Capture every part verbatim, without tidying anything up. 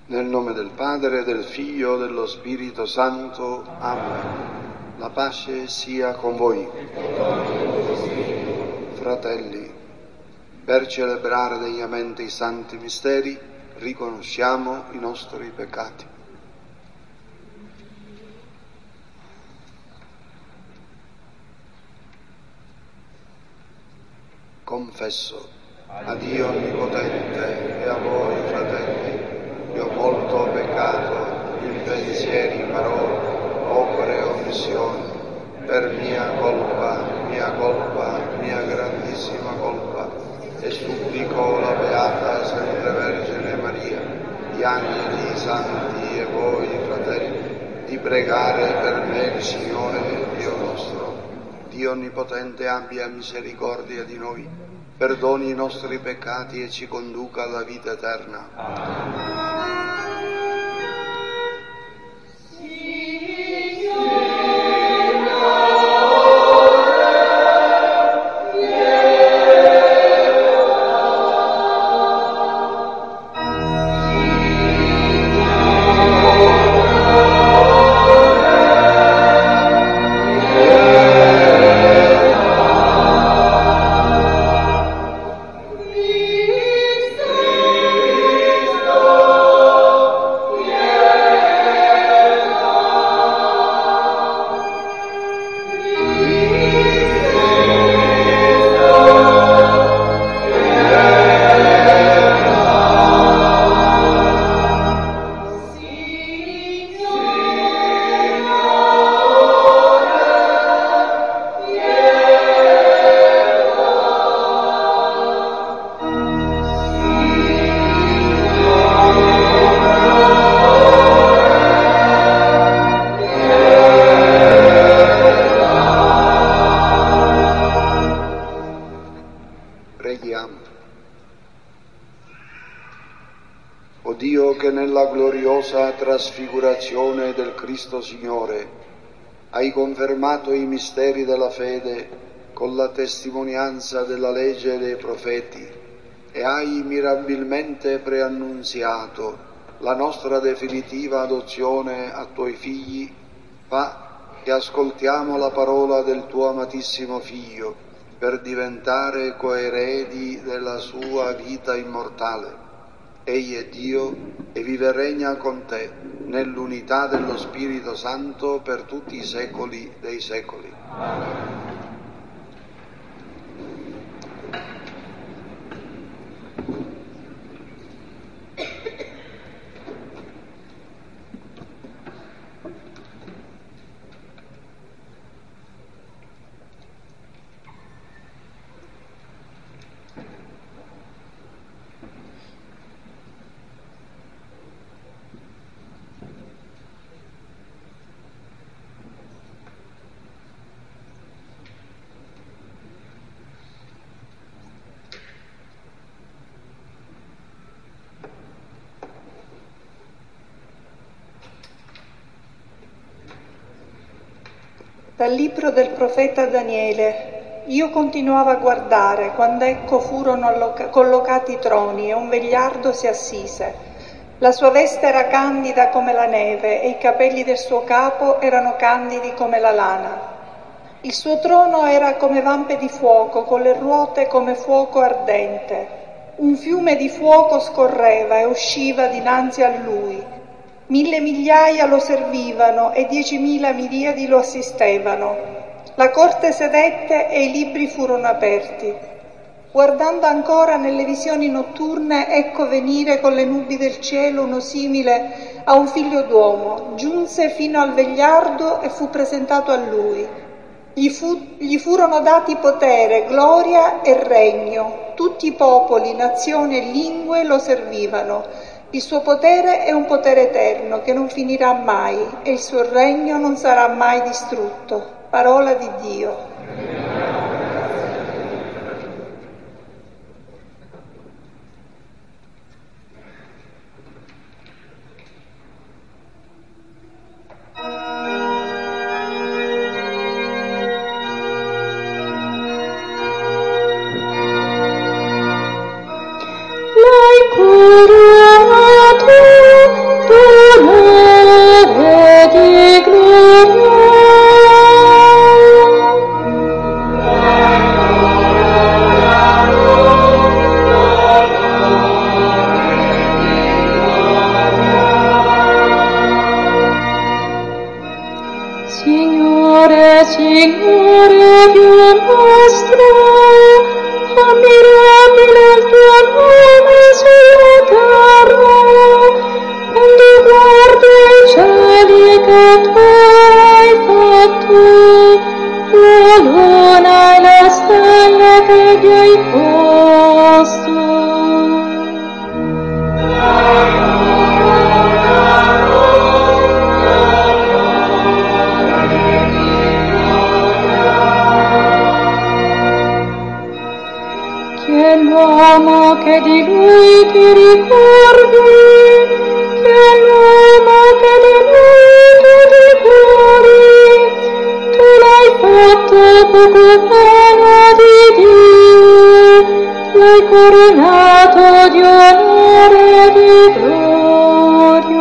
Nel nome del Padre, del Figlio, dello Spirito Santo. Amen. La pace sia con voi. Fratelli, per celebrare degnamente i santi misteri, riconosciamo i nostri peccati. Confesso a Dio Onnipotente e a voi, fratelli, che ho molto peccato in pensieri, parole, opere e omissioni, per mia colpa, mia colpa, mia grandissima colpa, e supplico la Beata Sempre Vergine Maria, gli angeli, i santi e voi, fratelli, di pregare per me il Signore Dio nostro. Dio Onnipotente abbia misericordia di noi, perdoni i nostri peccati e ci conduca alla vita eterna. Amen. Trasfigurazione del Cristo Signore, hai confermato i misteri della fede con la testimonianza della legge e dei profeti e hai mirabilmente preannunziato la nostra definitiva adozione a tuoi figli. Fa che ascoltiamo la parola del tuo amatissimo Figlio per diventare coeredi della sua vita immortale. Egli è Dio e vive e regna con te nell'unità dello Spirito Santo per tutti i secoli dei secoli. Amen. Dal libro del profeta Daniele. Io continuavo a guardare quando ecco furono alloca- collocati i troni e un vegliardo si assise. La sua veste era candida come la neve e i capelli del suo capo erano candidi come la lana. Il suo trono era come vampe di fuoco, con le ruote come fuoco ardente. Un fiume di fuoco scorreva e usciva dinanzi a lui. Mille migliaia lo servivano e diecimila miriadi lo assistevano. La corte sedette e i libri furono aperti. Guardando ancora nelle visioni notturne, ecco venire con le nubi del cielo uno simile a un figlio d'uomo. Giunse fino al vegliardo e fu presentato a lui. Gli, fu, gli furono dati potere, gloria e regno. Tutti i popoli, nazioni e lingue lo servivano. Il suo potere è un potere eterno che non finirà mai e il suo regno non sarà mai distrutto. Parola di Dio. L'hai curato Dio nostro, ammirabile il tuo nome sulla terra, quando guardo i cieli che tu hai fatto, la luna e le stelle che vi hai posto. Chi è l'uomo che di lui ti ricordi? Chi è l'uomo che di lui ti ricordi? Tu l'hai fatto poco meno di Dio, l'hai coronato di onore e di gloria.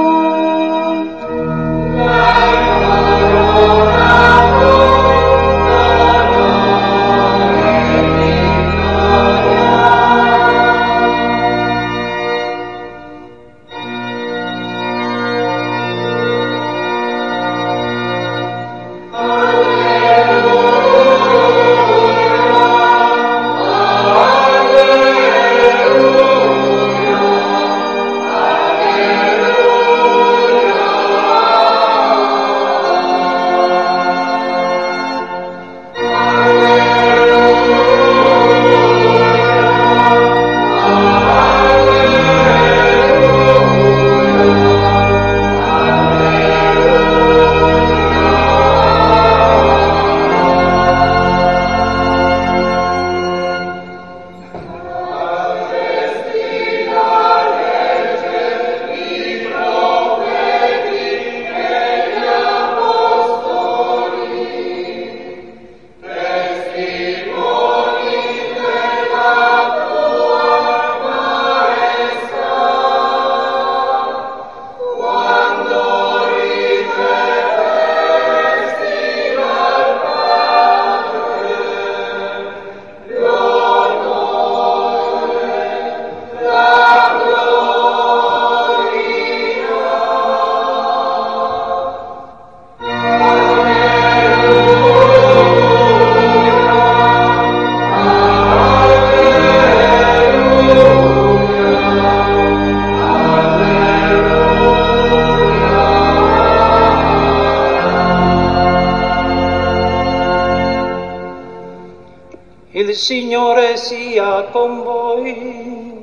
Il Signore sia con voi.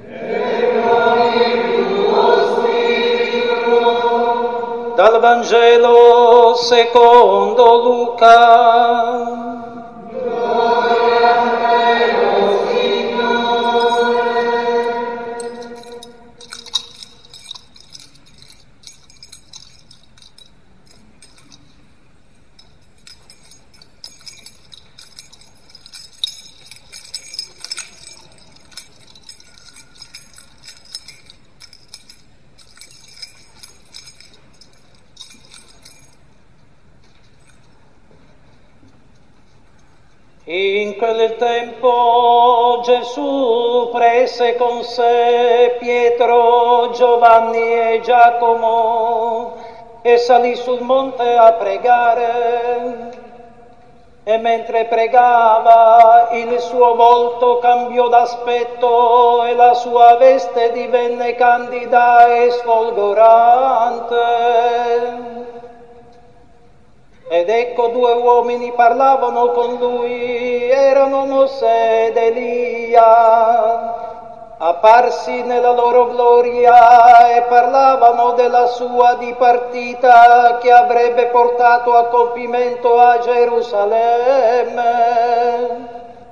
Dal Vangelo secondo Luca. In quel tempo Gesù prese con sé Pietro, Giovanni e Giacomo e salì sul monte a pregare. E mentre pregava il suo volto cambiò d'aspetto e la sua veste divenne candida e sfolgorante. Ed ecco due uomini parlavano con lui, erano Mosè ed Elia, apparsi nella loro gloria e parlavano della sua dipartita che avrebbe portato a compimento a Gerusalemme.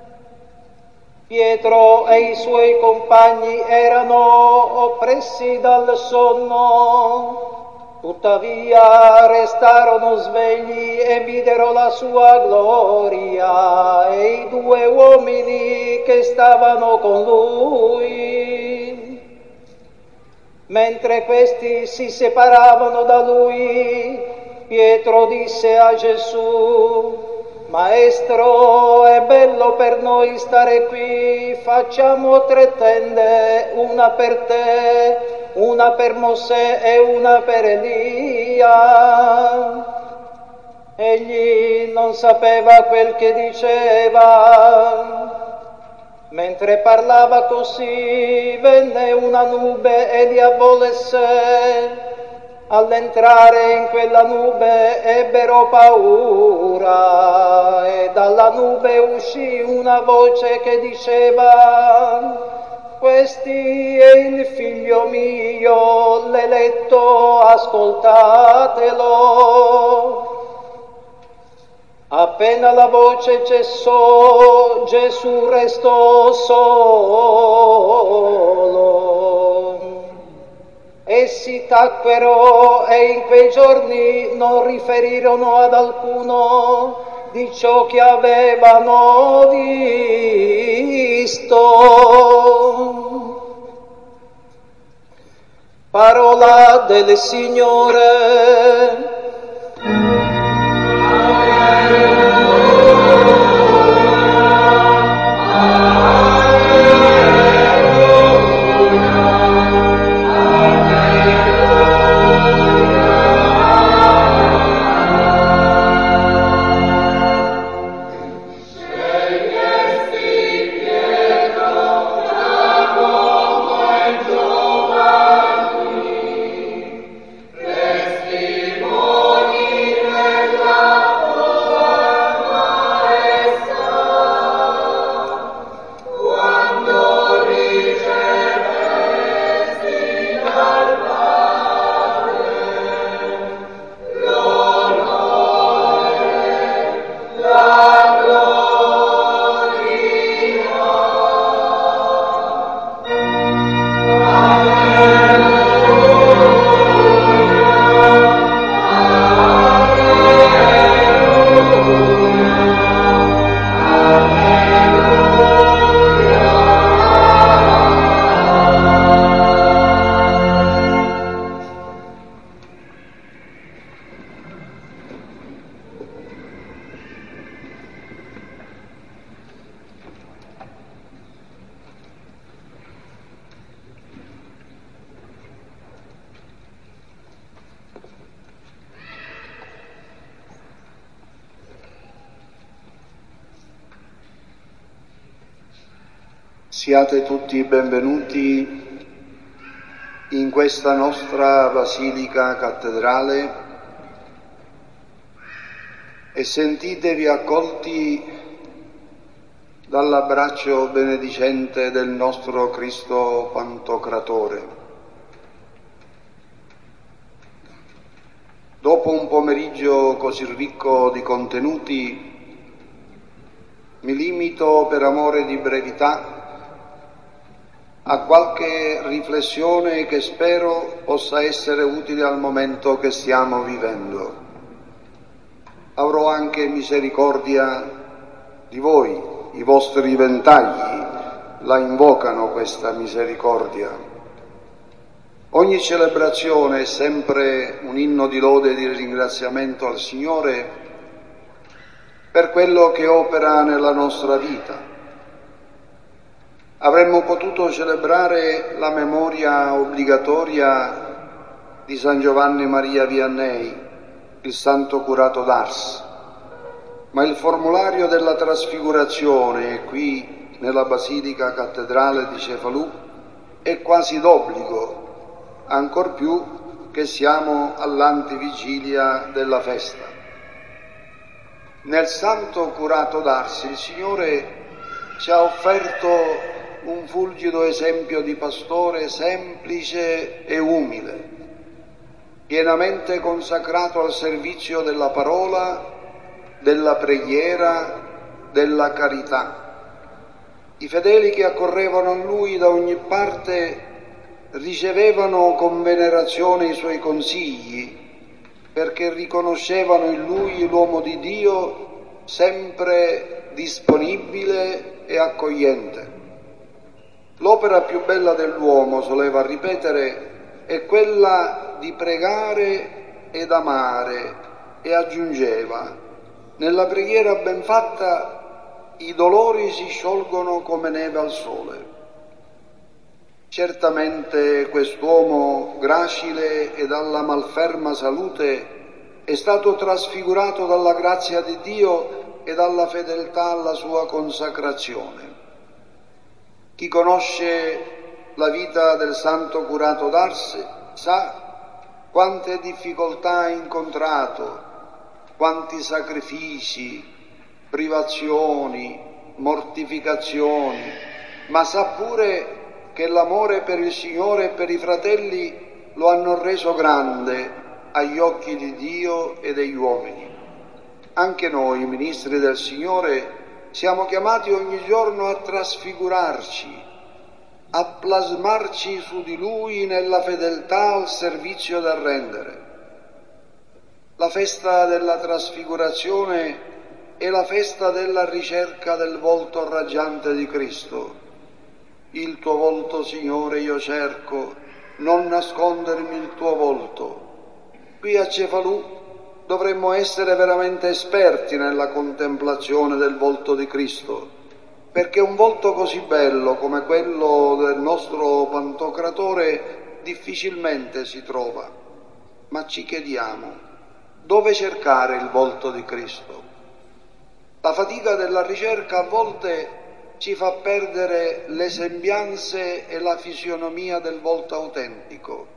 Pietro e i suoi compagni erano oppressi dal sonno. Tuttavia restarono svegli e videro la sua gloria e i due uomini che stavano con lui. Mentre questi si separavano da lui, Pietro disse a Gesù: Maestro, è bello per noi stare qui, facciamo tre tende, una per te, una per Mosè e una per Elia. Egli non sapeva quel che diceva. Mentre parlava così, venne una nube e li avvolse. All'entrare in quella nube ebbero paura e dalla nube uscì una voce che diceva: «Questi è il figlio mio, l'eletto, ascoltatelo». Appena la voce cessò, Gesù restò solo. Essi tacquero e in quei giorni non riferirono ad alcuno di ciò che avevano visto. Parola del Signore. Siate tutti benvenuti in questa nostra Basilica Cattedrale e sentitevi accolti dall'abbraccio benedicente del nostro Cristo Pantocratore. Dopo un pomeriggio così ricco di contenuti, mi limito per amore di brevità a qualche riflessione che spero possa essere utile al momento che stiamo vivendo. Avrò anche misericordia di voi, i vostri ventagli la invocano questa misericordia. Ogni celebrazione è sempre un inno di lode e di ringraziamento al Signore per quello che opera nella nostra vita. Avremmo potuto celebrare la memoria obbligatoria di San Giovanni Maria Vianney, il santo curato d'Ars, ma il formulario della trasfigurazione qui nella Basilica Cattedrale di Cefalù è quasi d'obbligo, ancor più che siamo all'antivigilia della festa. Nel santo curato d'Ars il Signore ci ha offerto un fulgido esempio di pastore semplice e umile, pienamente consacrato al servizio della parola, della preghiera, della carità. I fedeli che accorrevano a lui da ogni parte ricevevano con venerazione i suoi consigli, perché riconoscevano in lui l'uomo di Dio sempre disponibile e accogliente. L'opera più bella dell'uomo, soleva ripetere, è quella di pregare ed amare, e aggiungeva: nella preghiera ben fatta i dolori si sciolgono come neve al sole. Certamente quest'uomo gracile e dalla malferma salute è stato trasfigurato dalla grazia di Dio e dalla fedeltà alla sua consacrazione. Chi conosce la vita del santo curato d'Ars sa quante difficoltà ha incontrato, quanti sacrifici, privazioni, mortificazioni, ma sa pure che l'amore per il Signore e per i fratelli lo hanno reso grande agli occhi di Dio e degli uomini. Anche noi, ministri del Signore, siamo chiamati ogni giorno a trasfigurarci, a plasmarci su di Lui nella fedeltà al servizio da rendere. La festa della trasfigurazione è la festa della ricerca del volto raggiante di Cristo. Il tuo volto, Signore, io cerco, non nascondermi il tuo volto. Qui a Cefalù dovremmo essere veramente esperti nella contemplazione del volto di Cristo, perché un volto così bello come quello del nostro Pantocratore difficilmente si trova. Ma ci chiediamo, dove cercare il volto di Cristo? La fatica della ricerca a volte ci fa perdere le sembianze e la fisionomia del volto autentico.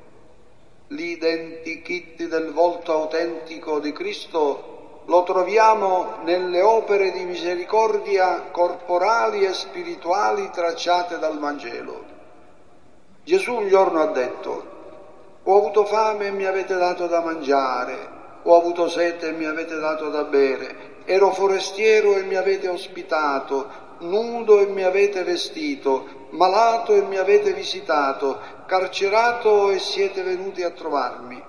L'identikit del volto autentico di Cristo lo troviamo nelle opere di misericordia corporali e spirituali tracciate dal Vangelo. Gesù un giorno ha detto: ho avuto fame e mi avete dato da mangiare, ho avuto sete e mi avete dato da bere, ero forestiero e mi avete ospitato, nudo e mi avete vestito, malato e mi avete visitato, carcerato e siete venuti a trovarmi.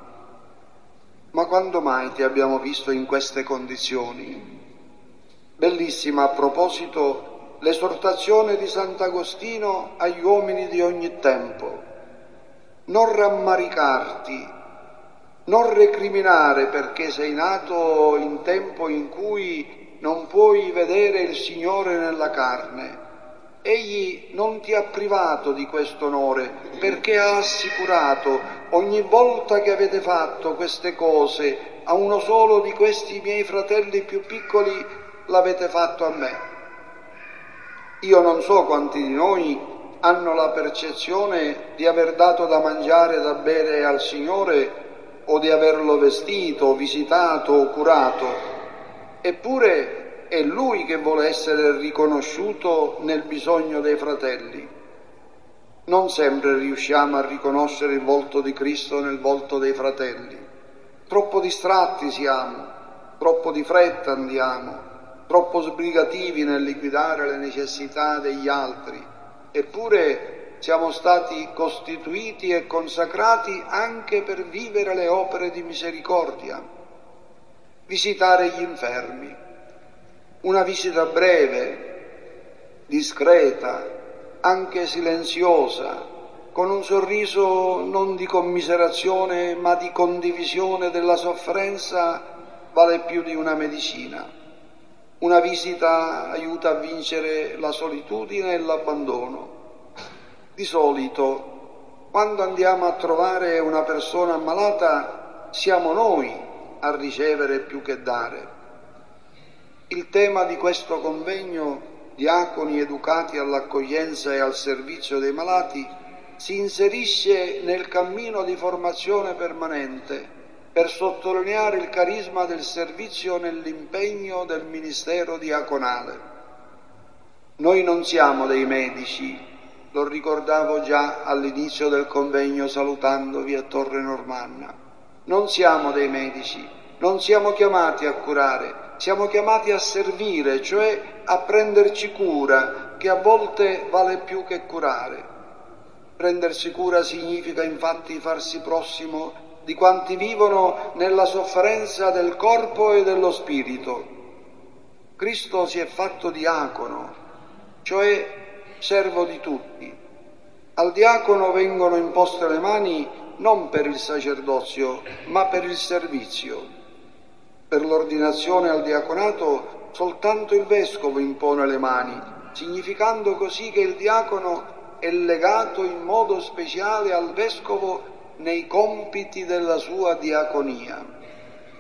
Ma quando mai ti abbiamo visto in queste condizioni? Bellissima a proposito l'esortazione di Sant'Agostino agli uomini di ogni tempo. Non rammaricarti, non recriminare perché sei nato in tempo in cui non puoi vedere il Signore nella carne. Egli non ti ha privato di questo onore perché ha assicurato: ogni volta che avete fatto queste cose a uno solo di questi miei fratelli più piccoli, l'avete fatto a me. Io non so quanti di noi hanno la percezione di aver dato da mangiare e da bere al Signore o di averlo vestito, visitato o curato. Eppure è Lui che vuole essere riconosciuto nel bisogno dei fratelli. Non sempre riusciamo a riconoscere il volto di Cristo nel volto dei fratelli. Troppo distratti siamo, troppo di fretta andiamo, troppo sbrigativi nel liquidare le necessità degli altri. Eppure siamo stati costituiti e consacrati anche per vivere le opere di misericordia. Visitare gli infermi, una visita breve, discreta, anche silenziosa, con un sorriso non di commiserazione ma di condivisione della sofferenza, vale più di una medicina. Una visita aiuta a vincere la solitudine e l'abbandono. Di solito, quando andiamo a trovare una persona ammalata, siamo noi a ricevere più che dare. Il tema di questo convegno, diaconi educati all'accoglienza e al servizio dei malati, si inserisce nel cammino di formazione permanente per sottolineare il carisma del servizio nell'impegno del ministero diaconale. Noi non siamo dei medici, lo ricordavo già all'inizio del convegno salutandovi a Torre Normanna. Non siamo dei medici, non siamo chiamati a curare, siamo chiamati a servire, cioè a prenderci cura, che a volte vale più che curare. Prendersi cura significa infatti farsi prossimo di quanti vivono nella sofferenza del corpo e dello spirito. Cristo si è fatto diacono, cioè servo di tutti. Al diacono vengono imposte le mani non per il sacerdozio, ma per il servizio. Per l'ordinazione al diaconato soltanto il vescovo impone le mani, significando così che il diacono è legato in modo speciale al vescovo nei compiti della sua diaconia.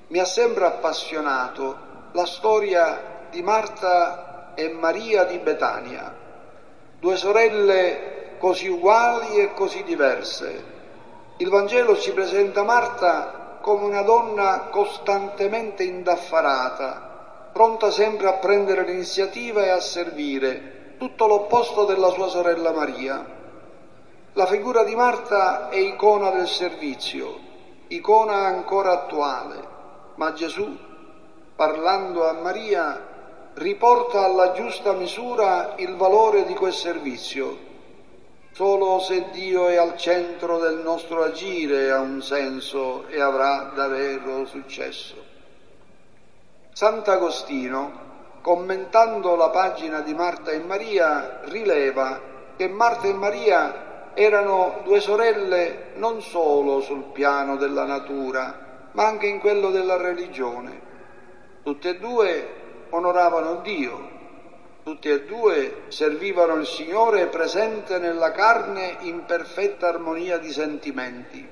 mi ha sempre appassionato la storia di Marta e Maria di Betania, due sorelle così uguali e così diverse. Il Vangelo ci presenta Marta come una donna costantemente indaffarata, pronta sempre a prendere l'iniziativa e a servire, tutto l'opposto della sua sorella Maria. La figura di Marta è icona del servizio, icona ancora attuale, ma Gesù, parlando a Maria, riporta alla giusta misura il valore di quel servizio. Solo se Dio è al centro del nostro agire ha un senso e avrà davvero successo. Sant'Agostino, commentando la pagina di Marta e Maria, rileva che Marta e Maria erano due sorelle non solo sul piano della natura, ma anche in quello della religione. Tutte e due onoravano Dio, tutte e due servivano il Signore presente nella carne in perfetta armonia di sentimenti.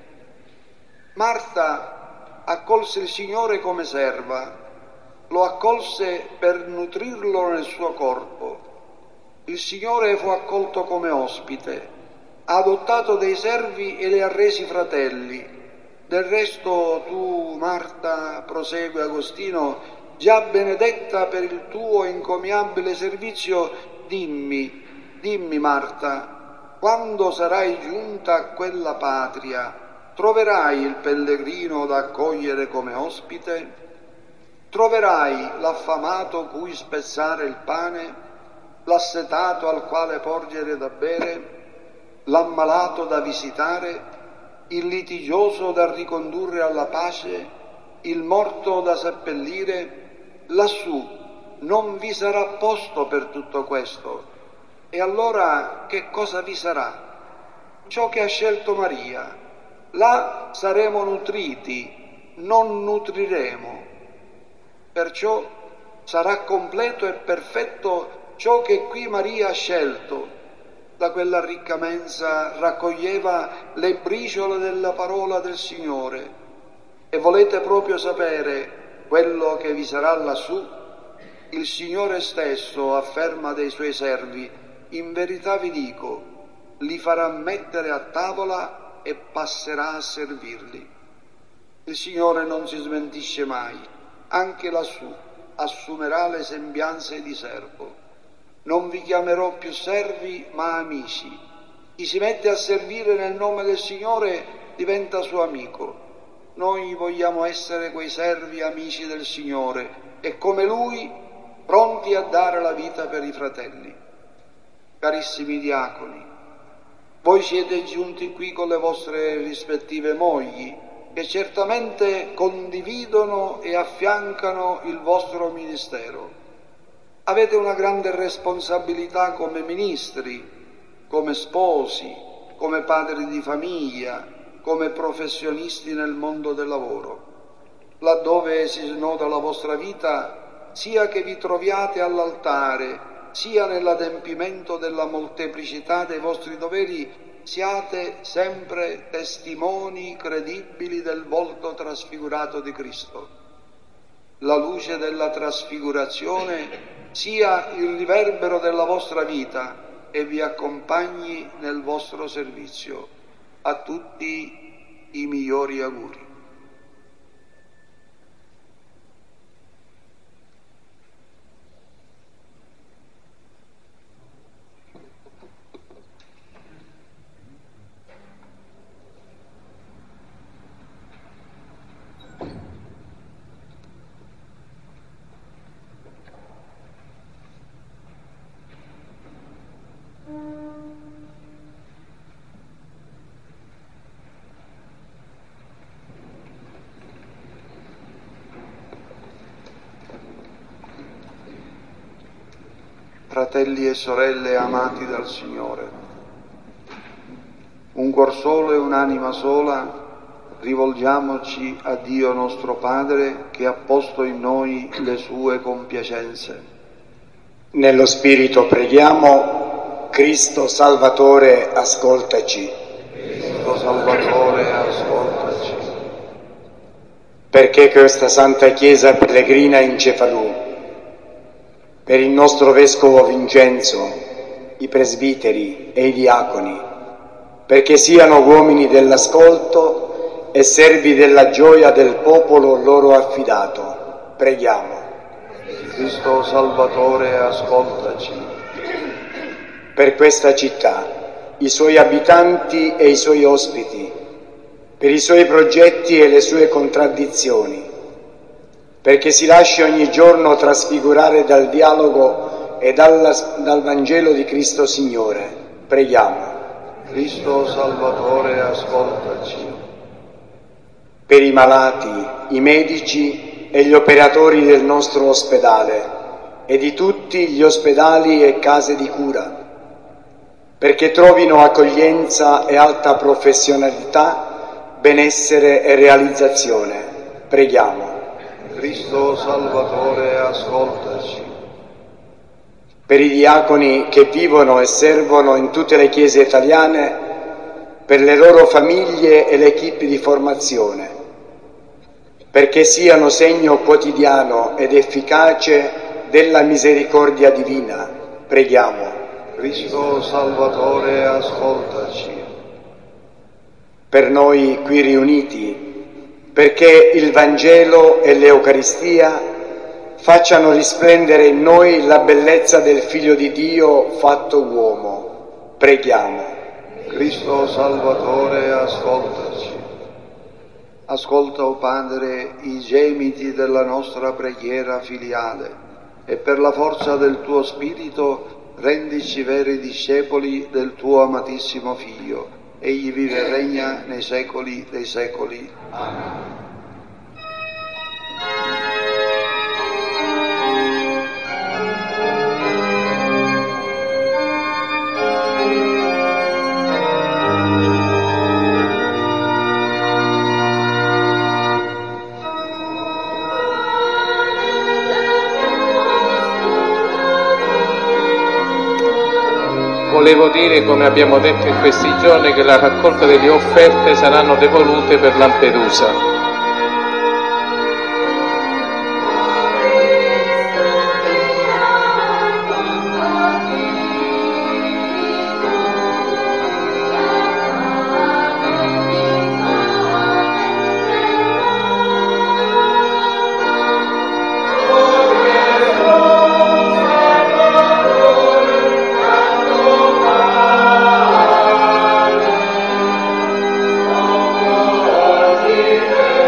Marta accolse il Signore come serva, lo accolse per nutrirlo nel suo corpo. Il Signore fu accolto come ospite, ha adottato dei servi e li ha resi fratelli. Del resto tu, Marta, prosegue Agostino, già benedetta per il tuo incommiabile servizio, dimmi, dimmi Marta, quando sarai giunta a quella patria, troverai il pellegrino da accogliere come ospite? Troverai l'affamato cui spezzare il pane, l'assetato al quale porgere da bere, l'ammalato da visitare, il litigioso da ricondurre alla pace, il morto da seppellire? Lassù non vi sarà posto per tutto questo. E allora che cosa vi sarà? Ciò che ha scelto Maria. Là saremo nutriti, non nutriremo. Perciò sarà completo e perfetto ciò che qui Maria ha scelto. Da quella ricca mensa raccoglieva le briciole della parola del Signore. E volete proprio sapere quello che vi sarà lassù? Il Signore stesso afferma dei Suoi servi, in verità vi dico, li farà mettere a tavola e passerà a servirli. Il Signore non si smentisce mai, anche lassù assumerà le sembianze di servo. Non vi chiamerò più servi, ma amici. Chi si mette a servire nel nome del Signore diventa suo amico. Noi vogliamo essere quei servi amici del Signore e come Lui pronti a dare la vita per i fratelli. Carissimi diaconi, voi siete giunti qui con le vostre rispettive mogli che certamente condividono e affiancano il vostro ministero. Avete una grande responsabilità come ministri, come sposi, come padri di famiglia, come professionisti nel mondo del lavoro. Laddove si snoda la vostra vita, sia che vi troviate all'altare, sia nell'adempimento della molteplicità dei vostri doveri, siate sempre testimoni credibili del volto trasfigurato di Cristo. La luce della trasfigurazione sia il riverbero della vostra vita e vi accompagni nel vostro servizio. A tutti i migliori auguri. Fratelli e sorelle amati dal Signore, un cuor solo e un'anima sola, rivolgiamoci a Dio nostro Padre che ha posto in noi le sue compiacenze. Nello Spirito preghiamo: Cristo Salvatore, ascoltaci. Cristo Salvatore, ascoltaci. perché questa Santa Chiesa pellegrina in Cefalù, per il nostro Vescovo Vincenzo, i presbiteri e i diaconi, perché siano uomini dell'ascolto e servi della gioia del popolo loro affidato. Preghiamo. Cristo Salvatore, ascoltaci. Per questa città, i suoi abitanti e i suoi ospiti, per i suoi progetti e le sue contraddizioni, perché si lasci ogni giorno trasfigurare dal dialogo e dalla, dal Vangelo di Cristo Signore. Preghiamo. Cristo Salvatore, ascoltaci. Per i malati, i medici e gli operatori del nostro ospedale e di tutti gli ospedali e case di cura, perché trovino accoglienza e alta professionalità, benessere e realizzazione. Preghiamo. Cristo Salvatore, ascoltaci. Per i diaconi che vivono e servono in tutte le chiese italiane, per le loro famiglie e le equipe di formazione, perché siano segno quotidiano ed efficace della misericordia divina. Preghiamo. Cristo Salvatore, ascoltaci. Per noi qui riuniti, perché il Vangelo e l'Eucaristia facciano risplendere in noi la bellezza del Figlio di Dio fatto uomo. Preghiamo. Cristo Salvatore, ascoltaci. Ascolta, o Padre, i gemiti della nostra preghiera filiale e per la forza del tuo Spirito rendici veri discepoli del tuo amatissimo Figlio. Egli vive e regna nei secoli dei secoli. Amen. Volevo dire, come abbiamo detto in questi giorni, che la raccolta delle offerte saranno devolute per Lampedusa. Amen.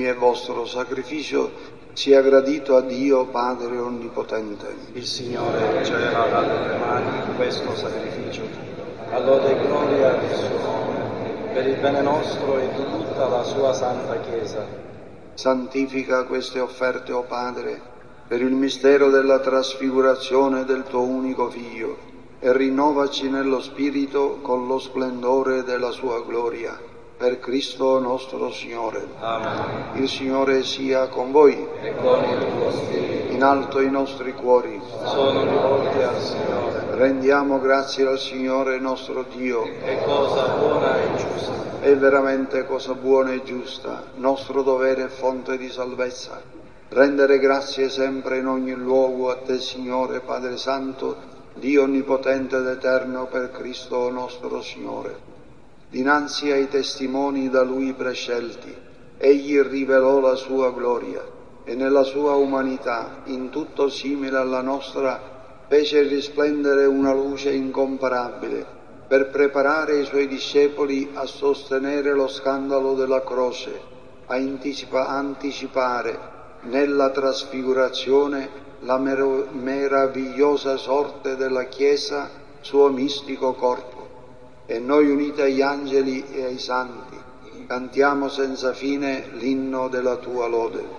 mi è vostro sacrificio sia gradito a Dio Padre Onnipotente. Il Signore riceva dalle tue mani questo sacrificio, a lode e gloria del suo nome, per il bene nostro e di tutta la sua santa Chiesa. Santifica queste offerte, o Padre, per il mistero della trasfigurazione del tuo unico Figlio, e rinnovaci nello Spirito con lo splendore della sua gloria. Per Cristo nostro Signore. Amen. Il Signore sia con voi. E con il tuo spirito. In alto i nostri cuori. Sono rivolti al Signore. Rendiamo grazie al Signore nostro Dio. È cosa buona e giusta. È veramente cosa buona e giusta, nostro dovere e fonte di salvezza. Rendere grazie sempre in ogni luogo a te, Signore, Padre Santo, Dio Onnipotente ed Eterno, per Cristo nostro Signore. Dinanzi ai testimoni da Lui prescelti, Egli rivelò la sua gloria e nella sua umanità, in tutto simile alla nostra, fece risplendere una luce incomparabile per preparare i Suoi discepoli a sostenere lo scandalo della croce, a anticipa- anticipare nella trasfigurazione la mer- meravigliosa sorte della Chiesa, suo mistico corpo. E noi, uniti agli angeli e ai santi, cantiamo senza fine l'inno della tua lode.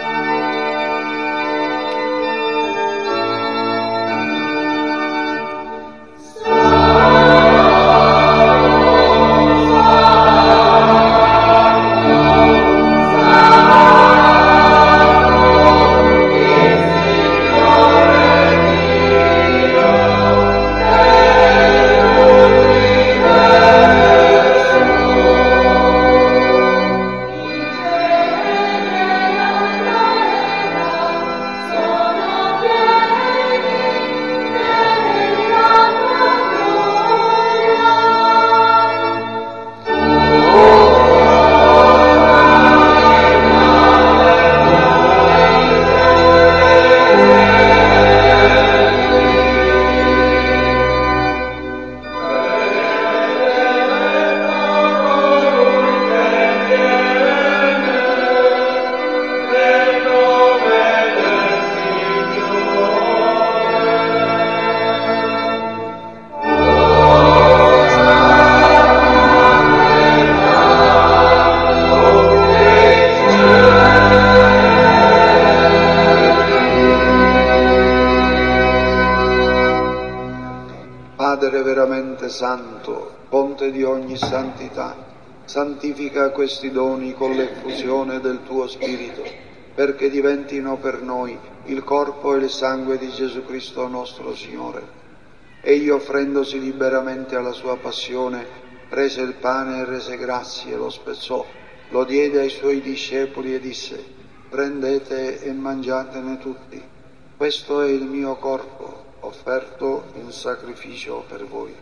Padre veramente santo, fonte di ogni santità, santifica questi doni con l'effusione del tuo Spirito, perché diventino per noi il corpo e il sangue di Gesù Cristo nostro Signore. Egli, offrendosi liberamente alla sua passione, prese il pane e rese grazie, lo spezzò, lo diede ai suoi discepoli e disse: prendete e mangiatene tutti, questo è il mio corpo, offerto in sacrificio per voi.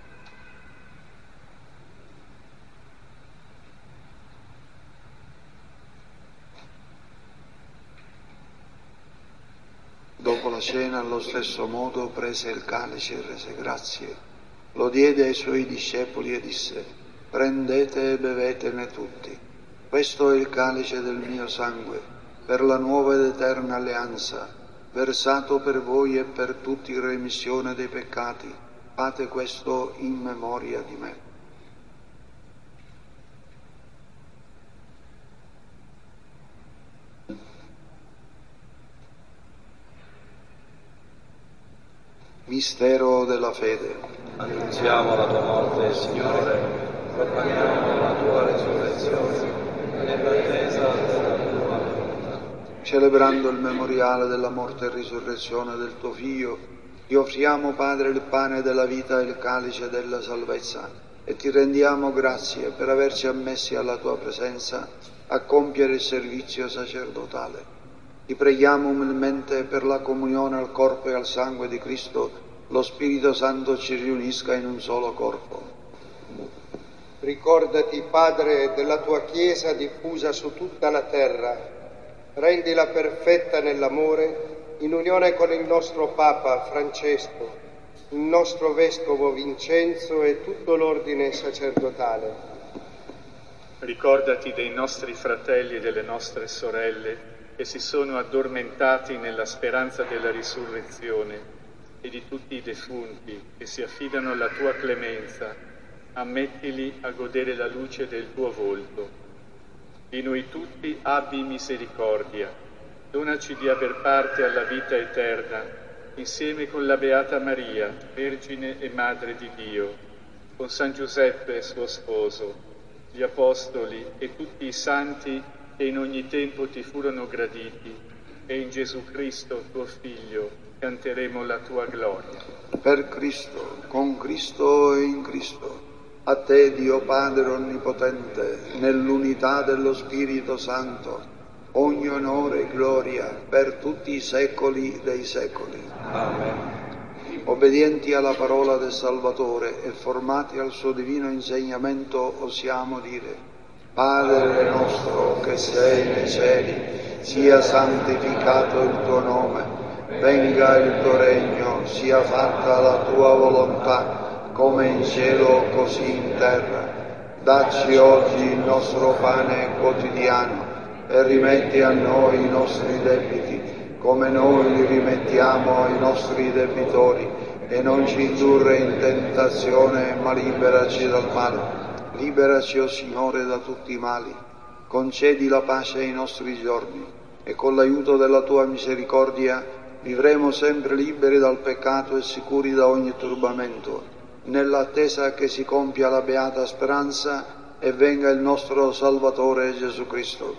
Dopo la cena, allo stesso modo, prese il calice e rese grazie, lo diede ai suoi discepoli e disse: prendete e bevetene tutti, questo è il calice del mio sangue, per la nuova ed eterna alleanza, versato per voi e per tutti in remissione dei peccati. Fate questo in memoria di me. Mistero della fede. Annunziamo la tua morte, Signore, proclamiamo la tua resurrezione, nell'attesa della tua venuta. Celebrando il memoriale della morte e risurrezione del tuo Figlio, ti offriamo, Padre, il pane della vita e il calice della salvezza, e ti rendiamo grazie per averci ammessi alla tua presenza a compiere il servizio sacerdotale. Ti preghiamo umilmente per la comunione al corpo e al sangue di Cristo, lo Spirito Santo ci riunisca in un solo corpo. Ricordati, Padre, della tua Chiesa diffusa su tutta la terra. Rendila perfetta nell'amore, in unione con il nostro Papa Francesco, il nostro Vescovo Vincenzo e tutto l'ordine sacerdotale. Ricordati dei nostri fratelli e delle nostre sorelle che si sono addormentati nella speranza della risurrezione e di tutti i defunti che si affidano alla tua clemenza. Ammettili a godere la luce del tuo volto. Di noi tutti abbi misericordia. Donaci di aver parte alla vita eterna, insieme con la Beata Maria, Vergine e Madre di Dio, con San Giuseppe suo sposo, gli Apostoli e tutti i santi che in ogni tempo ti furono graditi, e in Gesù Cristo, tuo Figlio, canteremo la tua gloria. Per Cristo, con Cristo e in Cristo, a te, Dio Padre Onnipotente, nell'unità dello Spirito Santo, ogni onore e gloria per tutti i secoli dei secoli. Amen. Obbedienti alla parola del Salvatore e formati al suo divino insegnamento, osiamo dire: Padre nostro che sei nei cieli, sia santificato il tuo nome, venga il tuo regno, sia fatta la tua volontà, come in cielo così in terra. Dacci oggi il nostro pane quotidiano e rimetti a noi i nostri debiti, come noi li rimettiamo ai nostri debitori, e non ci indurre in tentazione, ma liberaci dal male. Liberaci, o Signore, da tutti i mali. Concedi la pace ai nostri giorni, e con l'aiuto della tua misericordia vivremo sempre liberi dal peccato e sicuri da ogni turbamento, nell'attesa che si compia la beata speranza e venga il nostro Salvatore Gesù Cristo.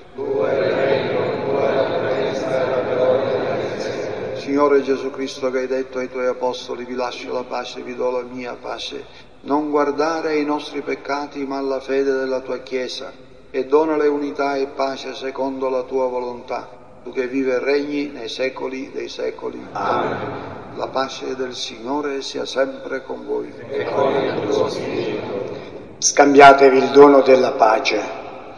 Signore Gesù Cristo, che hai detto ai tuoi apostoli: vi lascio la pace, vi do la mia pace, non guardare ai nostri peccati ma alla fede della tua Chiesa, e donale unità e pace secondo la tua volontà, tu che vivi e regni nei secoli dei secoli. Amen. La pace del Signore sia sempre con voi. E con il tuo spirito. Scambiatevi il dono della pace.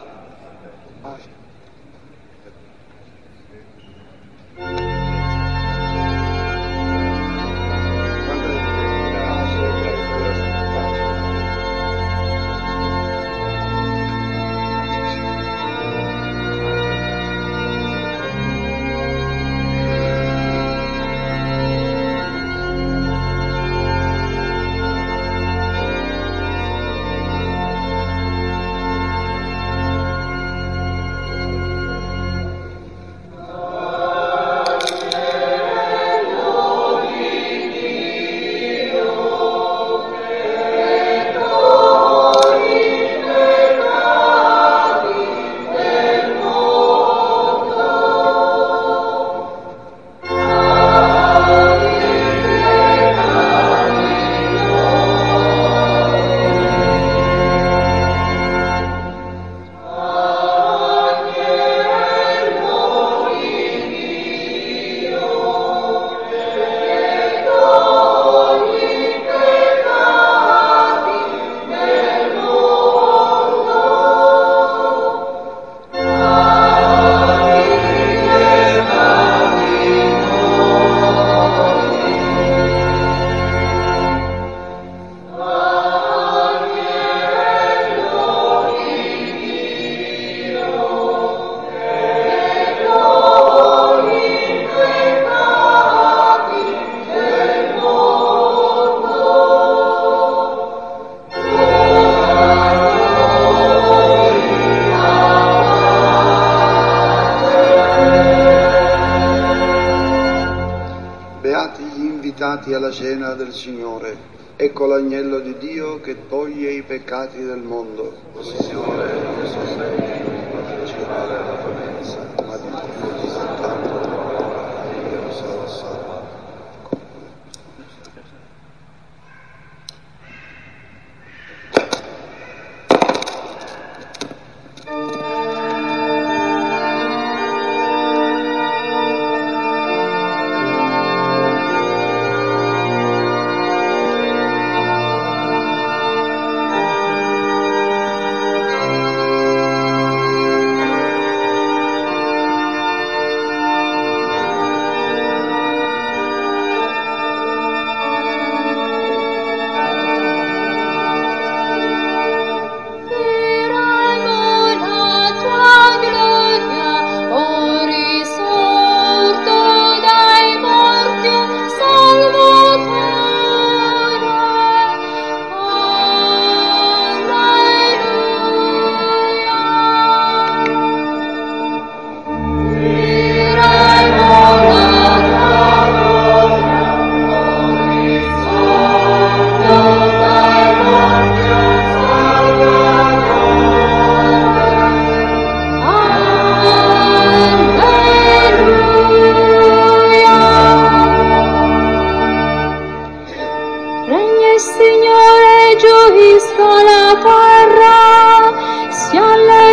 Alla cena del Signore. Ecco l'agnello di Dio che toglie i peccati del mondo. O Signore, che sostegni non partecipare alla potenza, ma di più soltanto la parola e io sarò salvato.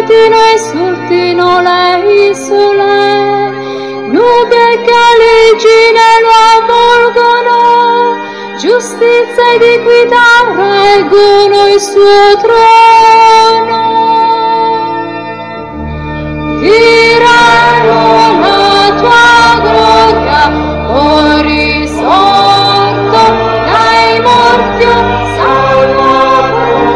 cantino e esultino le isole, nube che allegine lo avvolgono, giustizia ed equità reggono il suo trono. Diremo la tua gloria, o risorto dai morti, o Salvatore.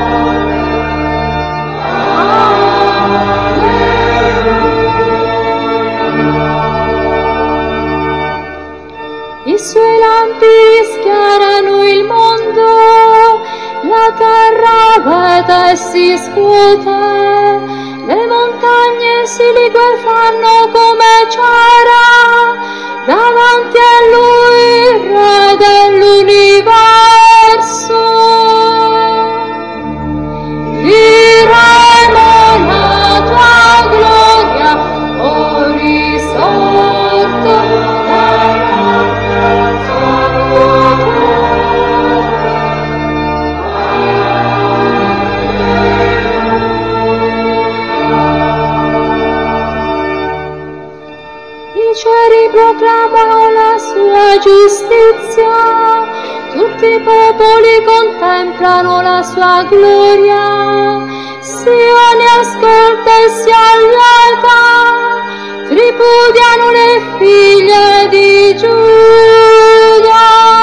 I suoi lampi schiarano il mondo, la terra vede e si scuote, le montagne si liquefanno come cera, davanti a lui, Re dell'universo. Diremo la tua gloria, o risorto dai morti, Salvatore. I cieli proclamano la sua giustizia, tutti i popoli contemplano la sua gloria. Sione ascolta e si allieta, tripudiano le figlie di Giuda.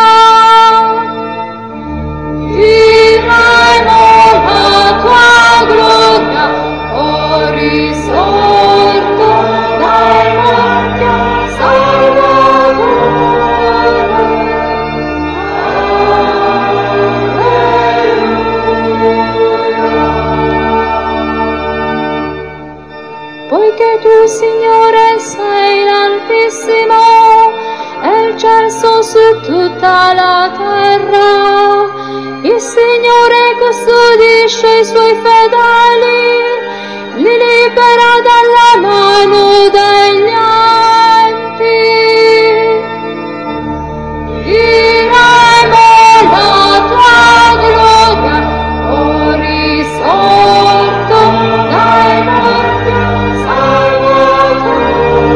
Diremo la tua gloria, o risorto dai morti, Salvatore. Poiché tu, Signore, sei l'Altissimo, e il cielo su tutta la terra, il Signore custodisce i suoi fedeli, li libera dalla mano degli empi. Diremo la tua gloria, o risorto dai morti, Salvatore.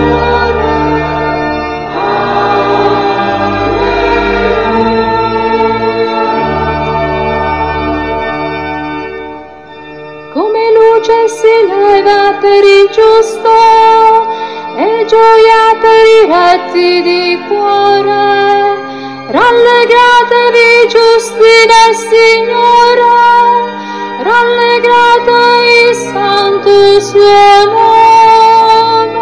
Come luce si leva per il giusto e gioia per i retti di cuore. Rallegratevi giusti nel Signore, rallegratevi santo suo nome.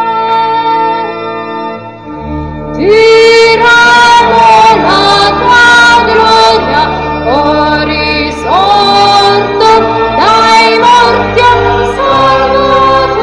Diremo la tua gloria, o risorto dai morti, Salvatore.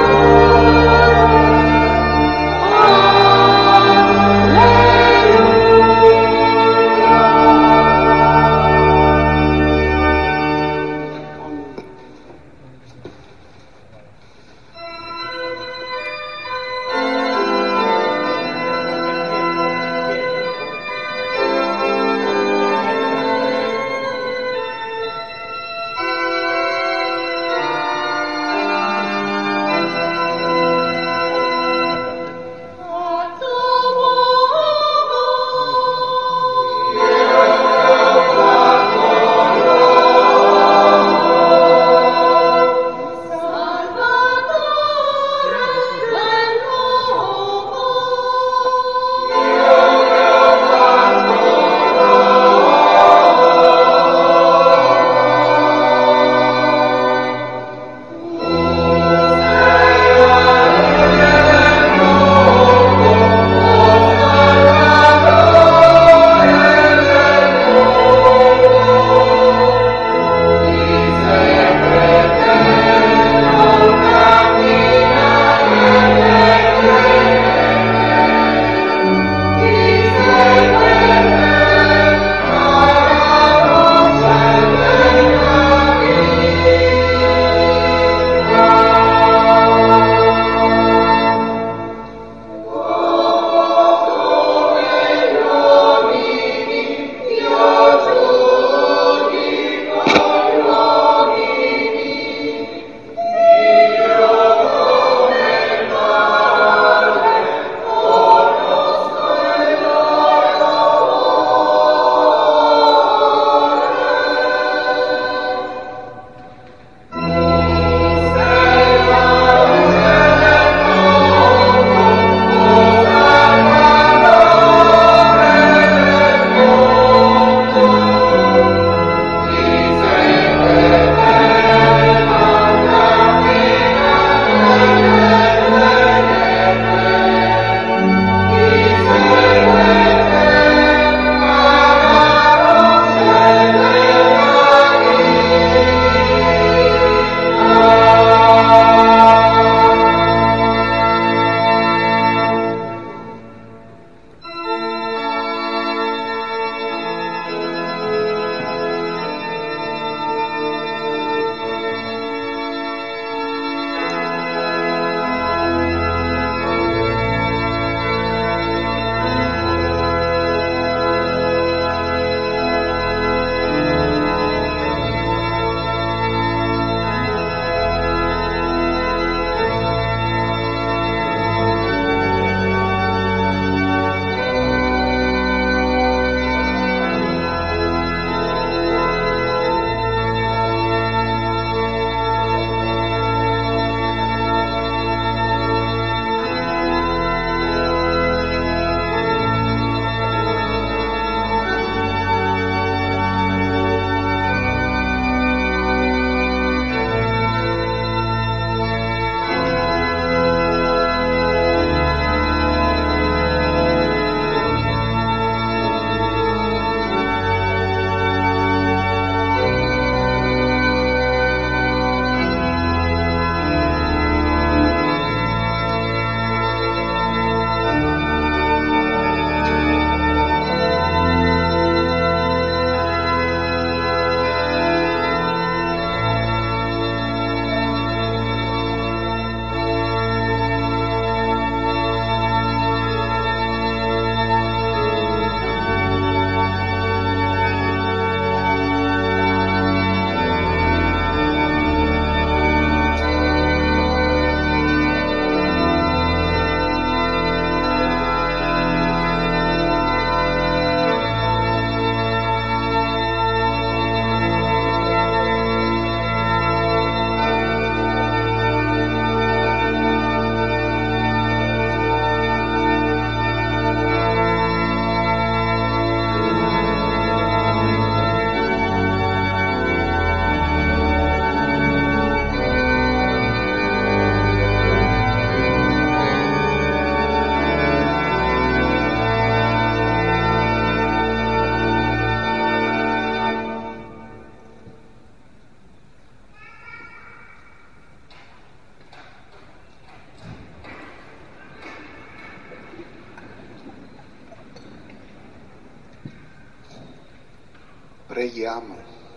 Preghiamo.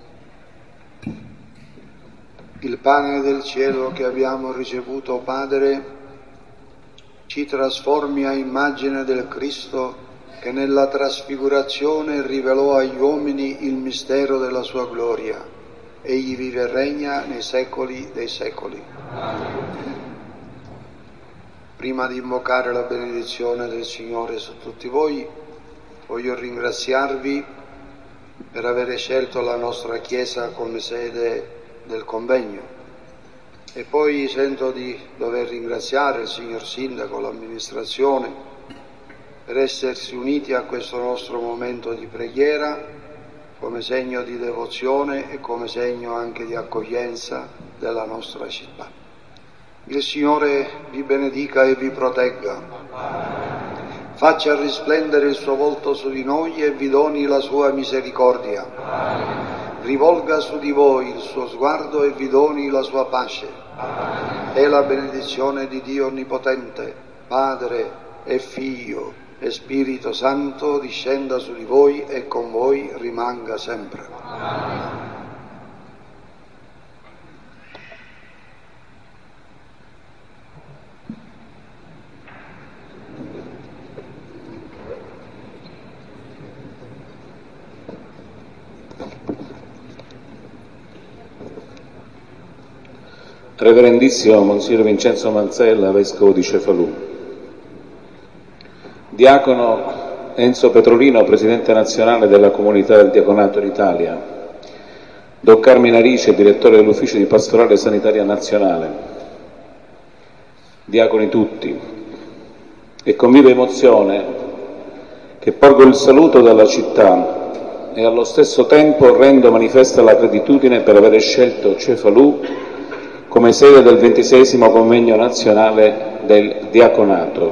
Il pane del cielo che abbiamo ricevuto, Padre, ci trasformi a immagine del Cristo che nella trasfigurazione rivelò agli uomini il mistero della sua gloria. Egli vive e regna nei secoli dei secoli. Prima di invocare la benedizione del Signore su tutti voi, voglio ringraziarvi per aver scelto la nostra Chiesa come sede del convegno e poi sento di dover ringraziare il signor Sindaco, l'amministrazione, per essersi uniti a questo nostro momento di preghiera come segno di devozione e come segno anche di accoglienza della nostra città. Il Signore vi benedica e vi protegga. Faccia risplendere il suo volto su di noi e vi doni la sua misericordia. Rivolga su di voi il suo sguardo e vi doni la sua pace. E la benedizione di Dio Onnipotente, Padre e Figlio e Spirito Santo discenda su di voi e con voi rimanga sempre. Reverendissimo Monsignor Vincenzo Manzella, Vescovo di Cefalù, Diacono Enzo Petrolino, Presidente nazionale della Comunità del Diaconato d'Italia, Don Carmine Arice, Direttore dell'Ufficio di Pastorale Sanitaria Nazionale, Diaconi tutti, è con viva emozione che porgo il saluto dalla città e allo stesso tempo rendo manifesta la gratitudine per aver scelto Cefalù come sede del ventiseiesimo convegno nazionale del diaconato.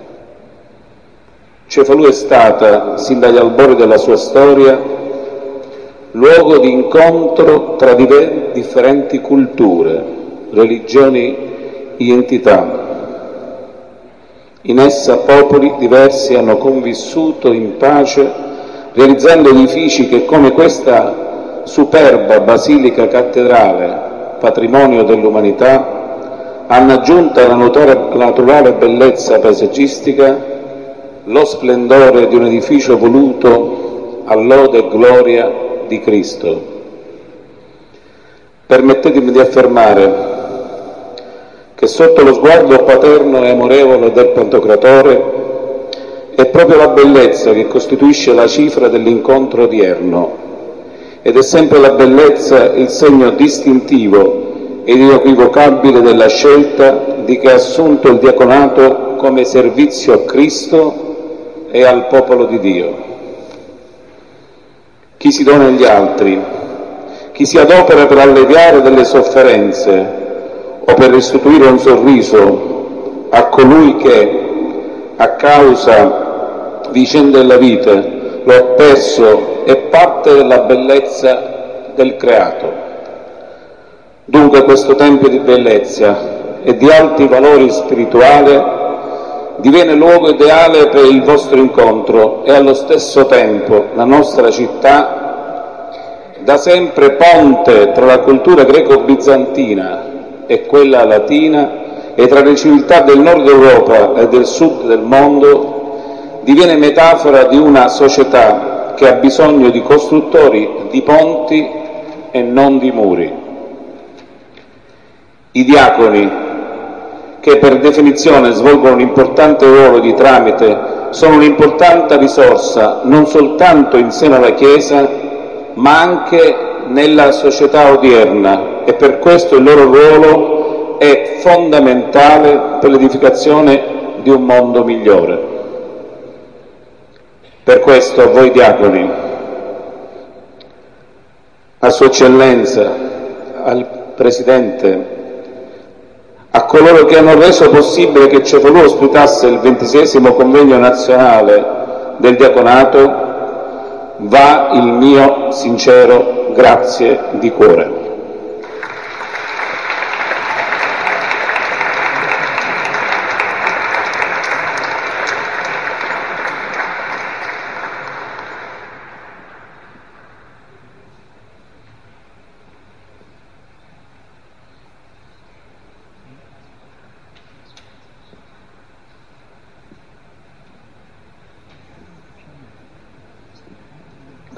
Cefalù è stata, sin dagli albori della sua storia, luogo di incontro tra differenti culture, religioni, identità. In essa popoli diversi hanno convissuto in pace, realizzando edifici che, come questa superba basilica cattedrale, patrimonio dell'umanità, hanno aggiunto alla naturale bellezza paesaggistica lo splendore di un edificio voluto a lode e gloria di Cristo. Permettetemi di affermare che sotto lo sguardo paterno e amorevole del Pantocratore è proprio la bellezza che costituisce la cifra dell'incontro odierno. Ed è sempre la bellezza il segno distintivo ed inequivocabile della scelta di chi ha assunto il diaconato come servizio a Cristo e al popolo di Dio. Chi si dona agli altri, chi si adopera per alleviare delle sofferenze o per restituire un sorriso a colui che, a causa vicende della vita, lo ha perso, è parte della bellezza del creato. Dunque questo tempio di bellezza e di alti valori spirituali diviene luogo ideale per il vostro incontro e allo stesso tempo la nostra città, da sempre ponte tra la cultura greco-bizantina e quella latina e tra le civiltà del nord Europa e del sud del mondo, diviene metafora di una società che ha bisogno di costruttori di ponti e non di muri. I diaconi, che per definizione svolgono un importante ruolo di tramite, sono un'importante risorsa non soltanto in seno alla Chiesa, ma anche nella società odierna, e per questo il loro ruolo è fondamentale per l'edificazione di un mondo migliore. Per questo a voi diaconi, a Sua Eccellenza, al Presidente, a coloro che hanno reso possibile che Cefalù ospitasse il ventiseiesimo convegno nazionale del diaconato, va il mio sincero grazie di cuore.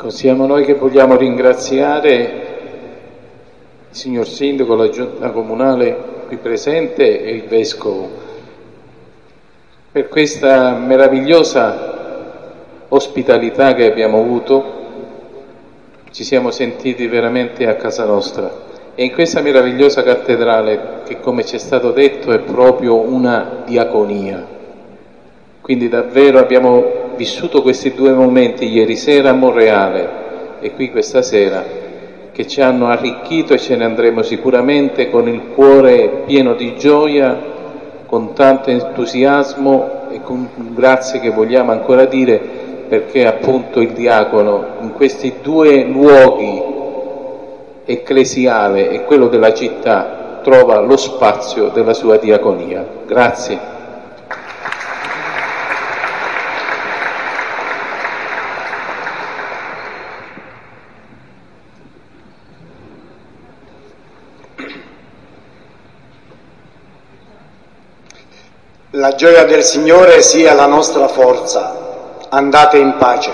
Ecco, siamo noi che vogliamo ringraziare il signor Sindaco, la Giunta Comunale qui presente e il Vescovo per questa meravigliosa ospitalità che abbiamo avuto. Ci siamo sentiti veramente a casa nostra e in questa meravigliosa cattedrale che, come ci è stato detto, è proprio una diaconia. Quindi davvero abbiamo vissuto questi due momenti ieri sera a Monreale e qui questa sera, che ci hanno arricchito e ce ne andremo sicuramente con il cuore pieno di gioia, con tanto entusiasmo e con grazie che vogliamo ancora dire, perché appunto il diacono in questi due luoghi, ecclesiale e quello della città, trova lo spazio della sua diaconia. Grazie. La gioia del Signore sia la nostra forza. Andate in pace.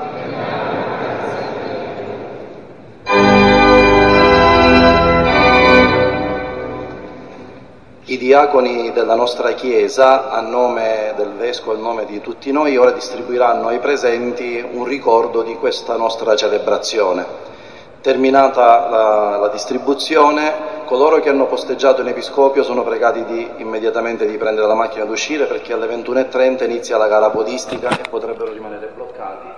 I diaconi della nostra Chiesa, a nome del Vescovo e a nome di tutti noi, ora distribuiranno ai presenti un ricordo di questa nostra celebrazione. Terminata la, la distribuzione, coloro che hanno posteggiato in Episcopio sono pregati di immediatamente di prendere la macchina d'uscire, perché alle ventuno e trenta inizia la gara podistica e potrebbero rimanere bloccati.